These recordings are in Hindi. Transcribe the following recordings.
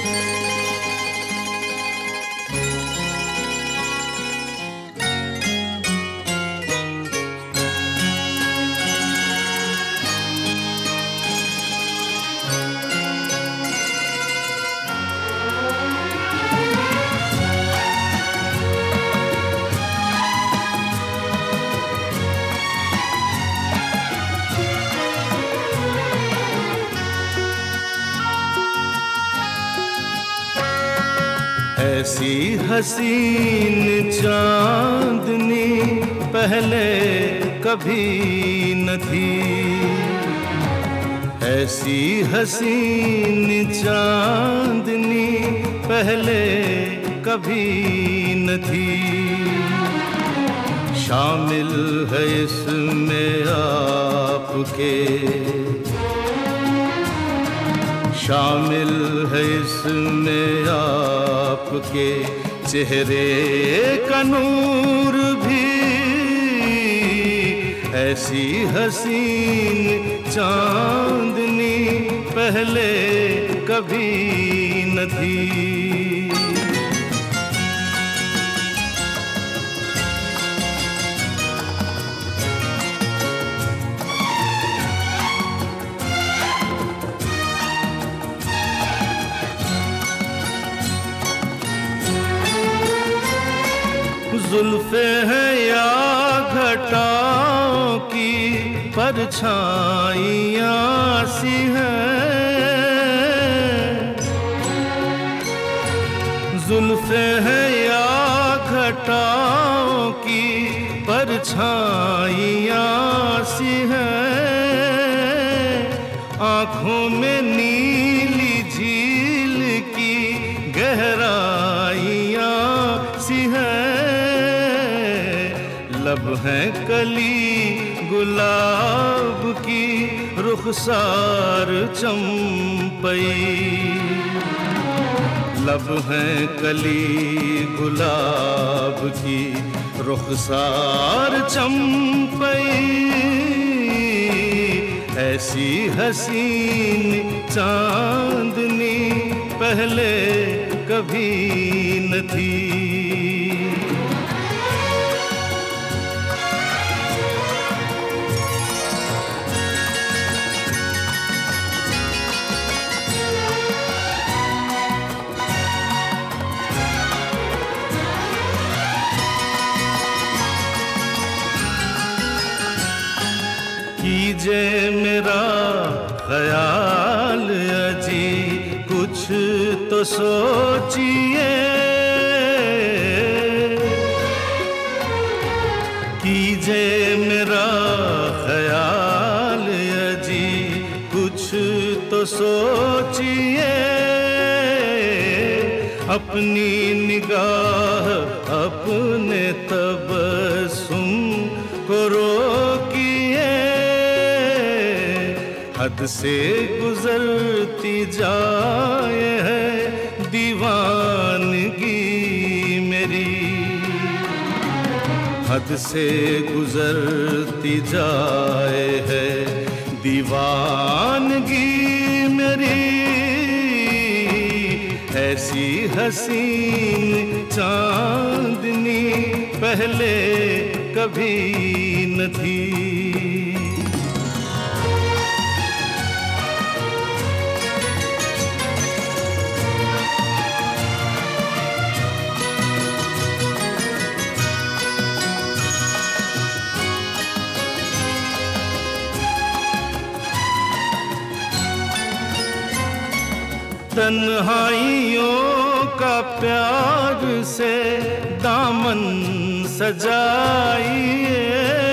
ऐसी हसीन चांदनी पहले कभी न थी, ऐसी हसीन चांदनी पहले कभी न थी। शामिल है इसमें आपके, शामिल है इसमें आपके चेहरे का नूर भी। ऐसी हसीन चांदनी पहले कभी न थी। जुल्फे हैं या घटाओं की परछाइयाँ सी हैं, जुल्फे हैं या घटाओं की परछाइयाँ सी हैं। आँखों में नीली झील की गहराइयाँ सी हैं। लब हैं कली गुलाब की रुखसार चंपई, लब हैं कली गुलाब की रुखसार चंपई। ऐसी हसीन चांदनी पहले कभी न थी। कीजे मेरा ख्याल अजी कुछ तो सोचिए, कीजे मेरा ख्याल अजी कुछ तो सोचिए। अपनी निगाह अपने तबस्सुम को रोकिए। हद से गुजरती जाए है दीवानगी मेरी, हद से गुजरती जाए है दीवानगी मेरी। ऐसी हसीन चांदनी पहले कभी न थी। तन्हाइयों का प्यार से दामन सजाइए,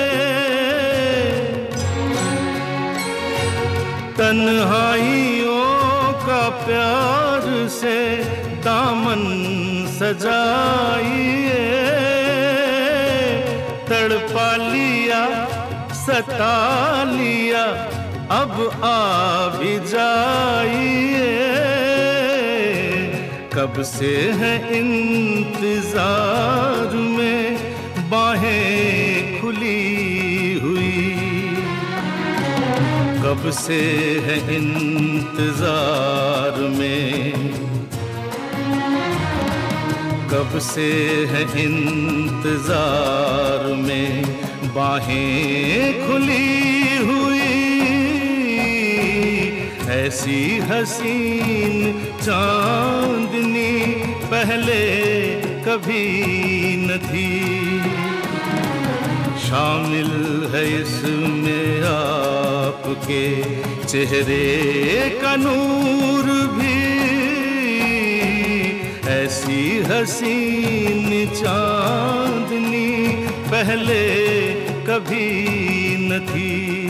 तन्हाइयों का प्यार से दामन सजाइए। तड़पा लिया सता लिया अब आ भी जाइए। कब से है इंतजार में बाहें खुली हुई, कब से है इंतजार में कब से है इंतजार में बाहें खुली हुई, ऐसी हसीन चांदनी पहले कभी न थी। शामिल है इसमें आपके चेहरे का नूर भी, ऐसी हसीन चांदनी पहले कभी न थी।